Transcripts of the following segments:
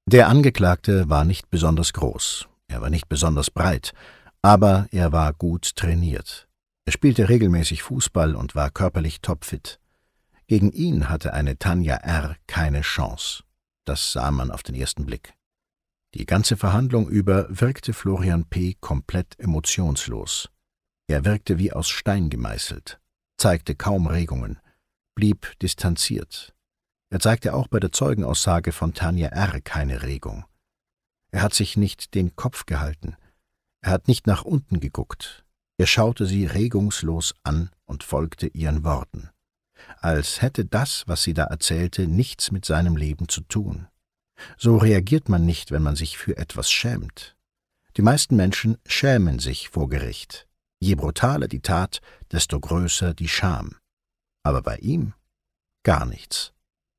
Der Angeklagte war nicht besonders groß, er war nicht besonders breit, aber er war gut trainiert. Er spielte regelmäßig Fußball und war körperlich topfit. Gegen ihn hatte eine Tanja R. keine Chance. Das sah man auf den ersten Blick. Die ganze Verhandlung über wirkte Florian P. komplett emotionslos. Er wirkte wie aus Stein gemeißelt, zeigte kaum Regungen, blieb distanziert. Er zeigte auch bei der Zeugenaussage von Tanja R. keine Regung. Er hat sich nicht den Kopf gehalten. Er hat nicht nach unten geguckt. Er schaute sie regungslos an und folgte ihren Worten. Als hätte das, was sie da erzählte, nichts mit seinem Leben zu tun. So reagiert man nicht, wenn man sich für etwas schämt. Die meisten Menschen schämen sich vor Gericht. Je brutaler die Tat, desto größer die Scham. Aber bei ihm gar nichts.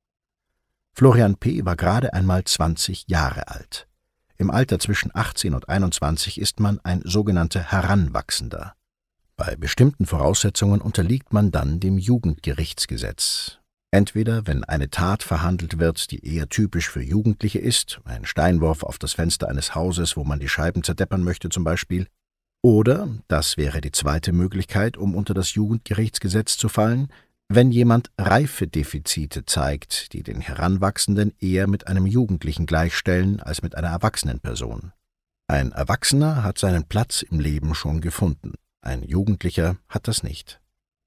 Florian P. war gerade einmal 20 Jahre alt. Im Alter zwischen 18 und 21 ist man ein sogenannter Heranwachsender. Bei bestimmten Voraussetzungen unterliegt man dann dem Jugendgerichtsgesetz. Entweder, wenn eine Tat verhandelt wird, die eher typisch für Jugendliche ist, ein Steinwurf auf das Fenster eines Hauses, wo man die Scheiben zerdeppern möchte zum Beispiel, oder, das wäre die zweite Möglichkeit, um unter das Jugendgerichtsgesetz zu fallen, wenn jemand Reifedefizite zeigt, die den Heranwachsenden eher mit einem Jugendlichen gleichstellen als mit einer erwachsenen Person. Ein Erwachsener hat seinen Platz im Leben schon gefunden, ein Jugendlicher hat das nicht.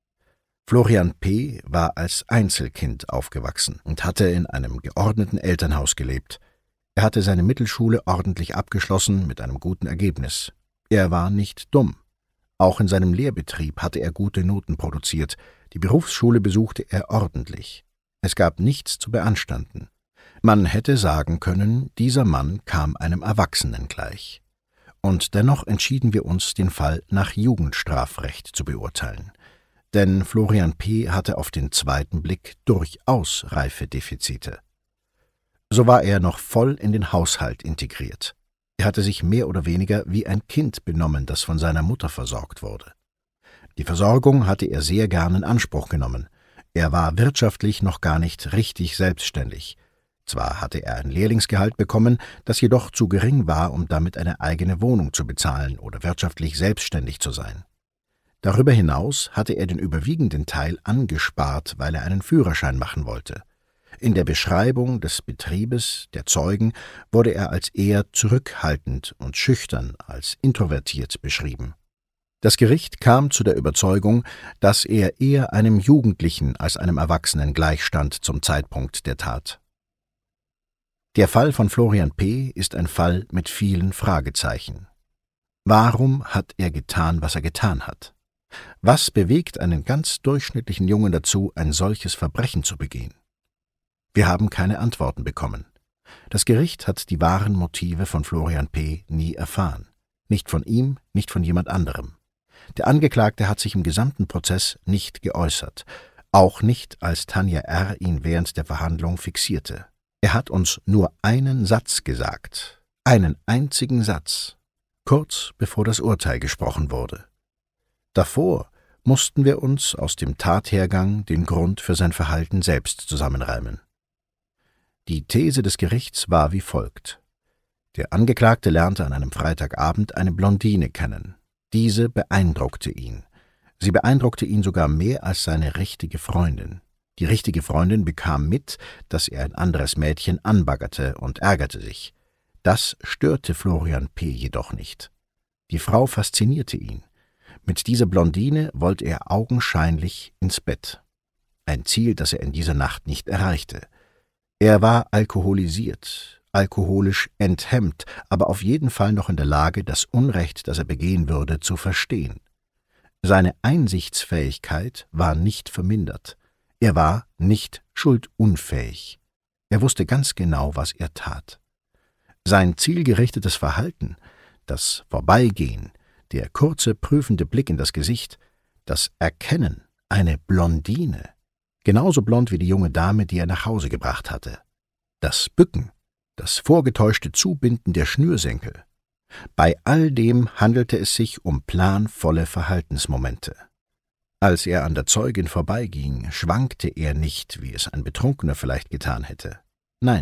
Florian P. war als Einzelkind aufgewachsen und hatte in einem geordneten Elternhaus gelebt. Er hatte seine Mittelschule ordentlich abgeschlossen mit einem guten Ergebnis. Er war nicht dumm. Auch in seinem Lehrbetrieb hatte er gute Noten produziert. Die Berufsschule besuchte er ordentlich. Es gab nichts zu beanstanden. Man hätte sagen können, dieser Mann kam einem Erwachsenen gleich. Und dennoch entschieden wir uns, den Fall nach Jugendstrafrecht zu beurteilen. Denn Florian P. hatte auf den zweiten Blick durchaus Reifedefizite. So war er noch voll in den Haushalt integriert. Er hatte sich mehr oder weniger wie ein Kind benommen, das von seiner Mutter versorgt wurde. Die Versorgung hatte er sehr gern in Anspruch genommen. Er war wirtschaftlich noch gar nicht richtig selbstständig. Zwar hatte er ein Lehrlingsgehalt bekommen, das jedoch zu gering war, um damit eine eigene Wohnung zu bezahlen oder wirtschaftlich selbstständig zu sein. Darüber hinaus hatte er den überwiegenden Teil angespart, weil er einen Führerschein machen wollte. In der Beschreibung des Betriebes der Zeugen wurde er als eher zurückhaltend und schüchtern als introvertiert beschrieben. Das Gericht kam zu der Überzeugung, dass er eher einem Jugendlichen als einem Erwachsenen gleichstand zum Zeitpunkt der Tat. Der Fall von Florian P. ist ein Fall mit vielen Fragezeichen. Warum hat er getan, was er getan hat? Was bewegt einen ganz durchschnittlichen Jungen dazu, ein solches Verbrechen zu begehen? Wir haben keine Antworten bekommen. Das Gericht hat die wahren Motive von Florian P. nie erfahren. Nicht von ihm, nicht von jemand anderem. Der Angeklagte hat sich im gesamten Prozess nicht geäußert, auch nicht, als Tanja R. ihn während der Verhandlung fixierte. Er hat uns nur einen Satz gesagt, einen einzigen Satz, kurz bevor das Urteil gesprochen wurde. Davor mussten wir uns aus dem Tathergang den Grund für sein Verhalten selbst zusammenreimen. Die These des Gerichts war wie folgt. Der Angeklagte lernte an einem Freitagabend eine Blondine kennen. Diese beeindruckte ihn. Sie beeindruckte ihn sogar mehr als seine richtige Freundin. Die richtige Freundin bekam mit, dass er ein anderes Mädchen anbaggerte und ärgerte sich. Das störte Florian P. jedoch nicht. Die Frau faszinierte ihn. Mit dieser Blondine wollte er augenscheinlich ins Bett. Ein Ziel, das er in dieser Nacht nicht erreichte. Er war alkoholisiert, alkoholisch enthemmt, aber auf jeden Fall noch in der Lage, das Unrecht, das er begehen würde, zu verstehen. Seine Einsichtsfähigkeit war nicht vermindert. Er war nicht schuldunfähig. Er wusste ganz genau, was er tat. Sein zielgerichtetes Verhalten, das Vorbeigehen, der kurze, prüfende Blick in das Gesicht, das Erkennen, eine Blondine, genauso blond wie die junge Dame, die er nach Hause gebracht hatte. Das Bücken, das vorgetäuschte Zubinden der Schnürsenkel. Bei all dem handelte es sich um planvolle Verhaltensmomente. Als er an der Zeugin vorbeiging, schwankte er nicht, wie es ein Betrunkener vielleicht getan hätte. Nein,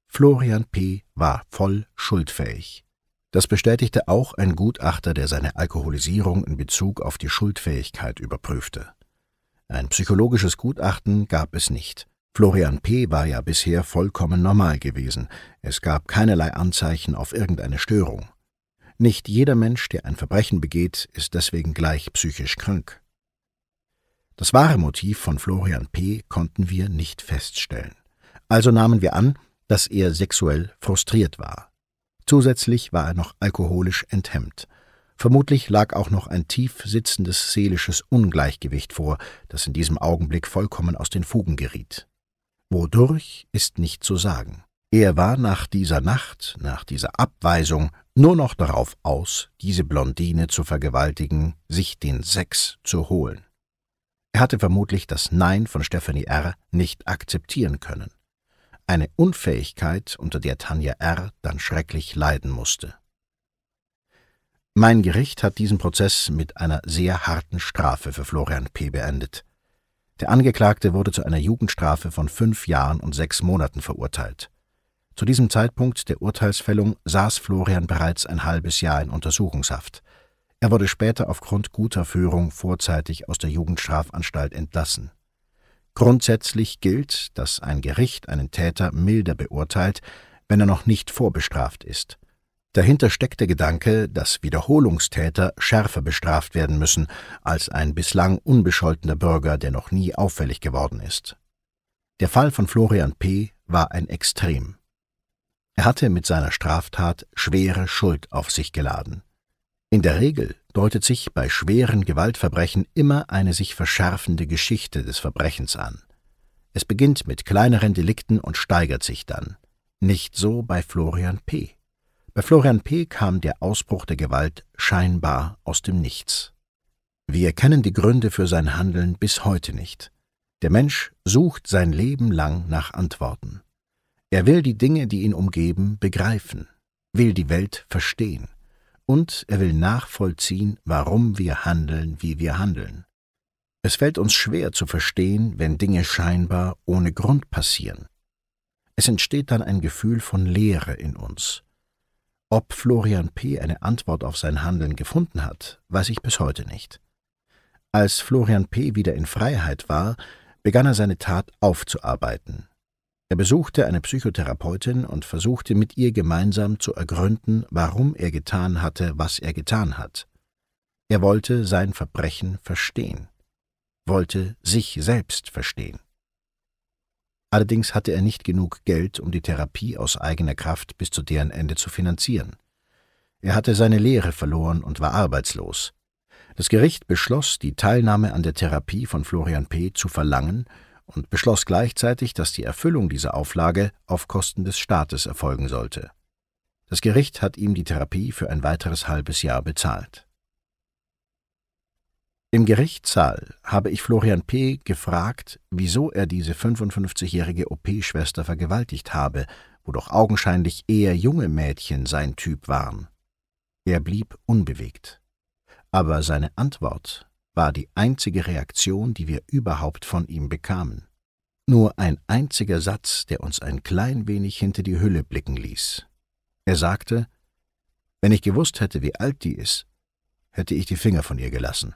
Florian P. war voll schuldfähig. Das bestätigte auch ein Gutachter, der seine Alkoholisierung in Bezug auf die Schuldfähigkeit überprüfte. Ein psychologisches Gutachten gab es nicht. Florian P. war ja bisher vollkommen normal gewesen. Es gab keinerlei Anzeichen auf irgendeine Störung. Nicht jeder Mensch, der ein Verbrechen begeht, ist deswegen gleich psychisch krank. Das wahre Motiv von Florian P. konnten wir nicht feststellen. Also nahmen wir an, dass er sexuell frustriert war. Zusätzlich war er noch alkoholisch enthemmt. Vermutlich lag auch noch ein tief sitzendes seelisches Ungleichgewicht vor, das in diesem Augenblick vollkommen aus den Fugen geriet. Wodurch, ist nicht zu sagen. Er war nach dieser Nacht, nach dieser Abweisung, nur noch darauf aus, diese Blondine zu vergewaltigen, sich den Sex zu holen. Er hatte vermutlich das Nein von Stefanie R. nicht akzeptieren können. Eine Unfähigkeit, unter der Tanja R. dann schrecklich leiden musste. Mein Gericht hat diesen Prozess mit einer sehr harten Strafe für Florian P. beendet. Der Angeklagte wurde zu einer Jugendstrafe von 5 Jahren und 6 Monaten verurteilt. Zu diesem Zeitpunkt der Urteilsfällung saß Florian bereits ein halbes Jahr in Untersuchungshaft. Er wurde später aufgrund guter Führung vorzeitig aus der Jugendstrafanstalt entlassen. Grundsätzlich gilt, dass ein Gericht einen Täter milder beurteilt, wenn er noch nicht vorbestraft ist. Dahinter steckt der Gedanke, dass Wiederholungstäter schärfer bestraft werden müssen als ein bislang unbescholtener Bürger, der noch nie auffällig geworden ist. Der Fall von Florian P. war ein Extrem. Er hatte mit seiner Straftat schwere Schuld auf sich geladen. In der Regel deutet sich bei schweren Gewaltverbrechen immer eine sich verschärfende Geschichte des Verbrechens an. Es beginnt mit kleineren Delikten und steigert sich dann. Nicht so bei Florian P. Bei Florian P. kam der Ausbruch der Gewalt scheinbar aus dem Nichts. Wir kennen die Gründe für sein Handeln bis heute nicht. Der Mensch sucht sein Leben lang nach Antworten. Er will die Dinge, die ihn umgeben, begreifen, will die Welt verstehen. Und er will nachvollziehen, warum wir handeln, wie wir handeln. Es fällt uns schwer zu verstehen, wenn Dinge scheinbar ohne Grund passieren. Es entsteht dann ein Gefühl von Leere in uns. Ob Florian P. eine Antwort auf sein Handeln gefunden hat, weiß ich bis heute nicht. Als Florian P. wieder in Freiheit war, begann er seine Tat aufzuarbeiten. Er besuchte eine Psychotherapeutin und versuchte mit ihr gemeinsam zu ergründen, warum er getan hatte, was er getan hat. Er wollte sein Verbrechen verstehen, wollte sich selbst verstehen. Allerdings hatte er nicht genug Geld, um die Therapie aus eigener Kraft bis zu deren Ende zu finanzieren. Er hatte seine Lehre verloren und war arbeitslos. Das Gericht beschloss, die Teilnahme an der Therapie von Florian P. zu verlangen und beschloss gleichzeitig, dass die Erfüllung dieser Auflage auf Kosten des Staates erfolgen sollte. Das Gericht hat ihm die Therapie für ein weiteres halbes Jahr bezahlt. Im Gerichtssaal habe ich Florian P. gefragt, wieso er diese 55-jährige OP-Schwester vergewaltigt habe, wo doch augenscheinlich eher junge Mädchen sein Typ waren. Er blieb unbewegt. Aber seine Antwort war die einzige Reaktion, die wir überhaupt von ihm bekamen. Nur ein einziger Satz, der uns ein klein wenig hinter die Hülle blicken ließ. Er sagte, wenn ich gewusst hätte, wie alt die ist, hätte ich die Finger von ihr gelassen.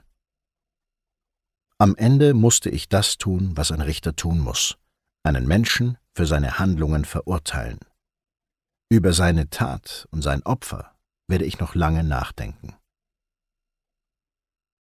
Am Ende musste ich das tun, was ein Richter tun muss, einen Menschen für seine Handlungen verurteilen. Über seine Tat und sein Opfer werde ich noch lange nachdenken.